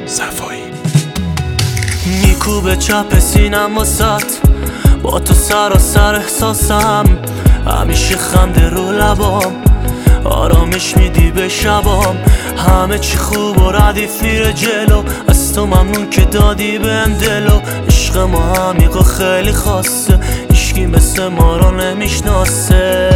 صفایی میکوبه چپ سینم واسط، با تو سراسر احساسم، همیشه خنده رو لبام، آرامش میدی به شبام، همه چی خوب و ردیف میره جلو، از تو ممنون که دادی بهم دلو. عشق ما عمیق و خیلی خاصه، هیچکی مثل ما رو نمیشناسه.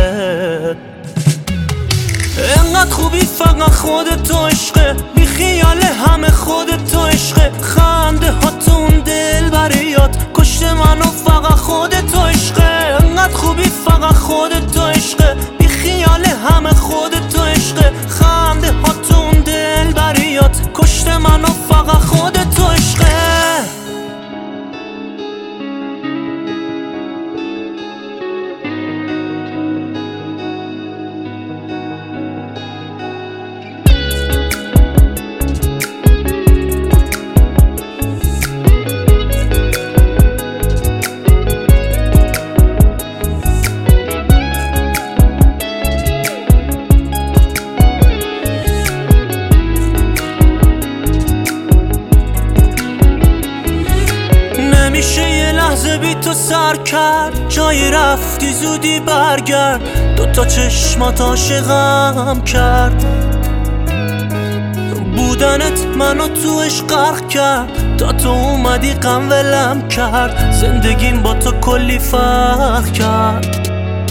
انقدر خوبی فقط خودت تو عشقه، بی خیال همه خودت تو عشقه، خنده ها تو اون دل بریات کشته منو فقط خودت تو عشقه. انقدر خوبی فقط خودت تو عشقه، بی خیال همه خودت تو عشقه، خنده ها تو اون دل بریات کشته منو فقط خودت تو عشقه. نمیشه یه لحظه بی تو سر کرد، جایی رفتی زودی برگرد، دوتا چشمات عاشقم کرد، بودنت منو تو عشق غرق کرد، تا تو اومدی غم ولم کرد، زندگیم با تو کلی فرق کرد.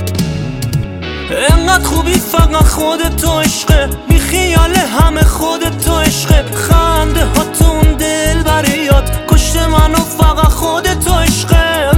انقدر خوبی فقط خودت تو عشقه، بی خیال همه خودت تو عشقه، خنده ها تو اون دل بریات کشته منو فقط خودت تو عشقه.